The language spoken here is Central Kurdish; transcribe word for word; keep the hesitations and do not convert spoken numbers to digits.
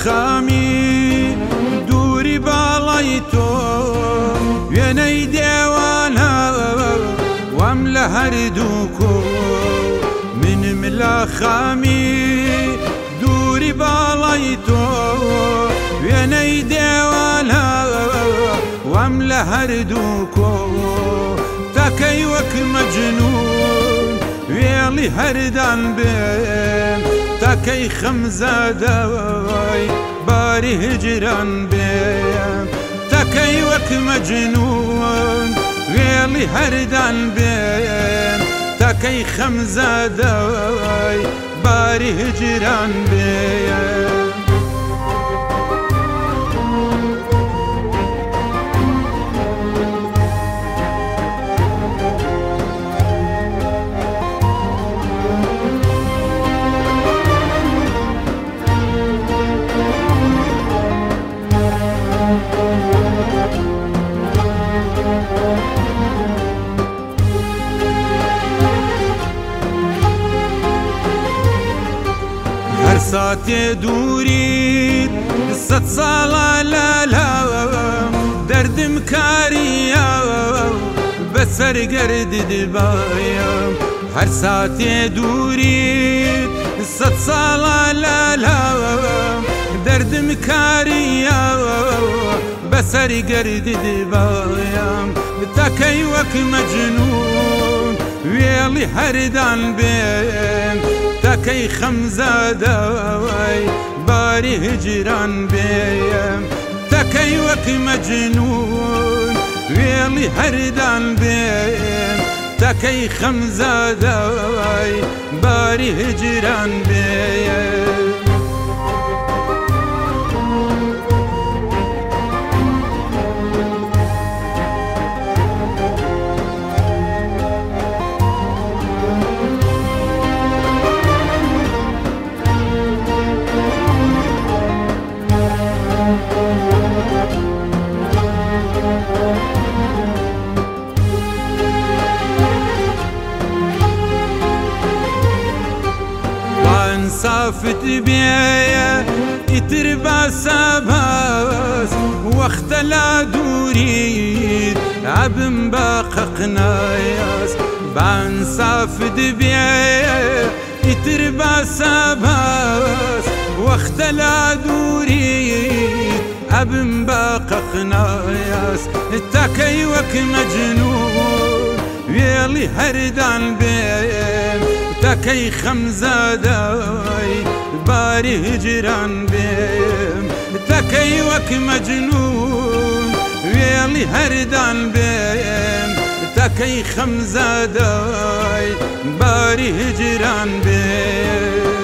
خامی دووری باڵای تۆ وێنەی دێوانە وەم لە هەردووکۆ منم لە خامی دووری باڵای تۆ وێنەی دێوانە وەم لە هەردووکۆ تاکەی وەک مەجنون وێڵی هەردان بێم تاکەی خەمزادەوەی باری هجران بێم تاکەی وەک مەجنون وێڵی هەردان بێم تاکەی خەمزادەوەی باری هجران بێم هەر ساتێ دووریت سەد ساڵە لەلاوم دەردم کاریە بەسەر گەردت بایم هەر ساتێ دووریت سەد ساڵە لەلاوم دەردم کاریە بەسەر گەردت بایم تاکەی وەک مەجنون وێڵی هەردان بێم تاکەی خەمزادەوەی باری هجران بێم تاکەی وەک مەجنون وێڵی هەردان بێم تاکەی خەمزادەوەی باری هجران بێم صافت بێیە ئیتر باسە باس وەختە لا دووریت ئابم بە قەقنایاس بان صافت بێیە ئیتر باسە باس وەختە لا دووریت ئابم بە قەقنایاس تاکەی وەک مەجنون وێڵی هەردان بێم تاکەی خەمزادەوەی باری هجران بێم تاکەی وەک مەجنون وێڵی هەردان بێم تاکەی خەمزادەوەی باری هجران بێم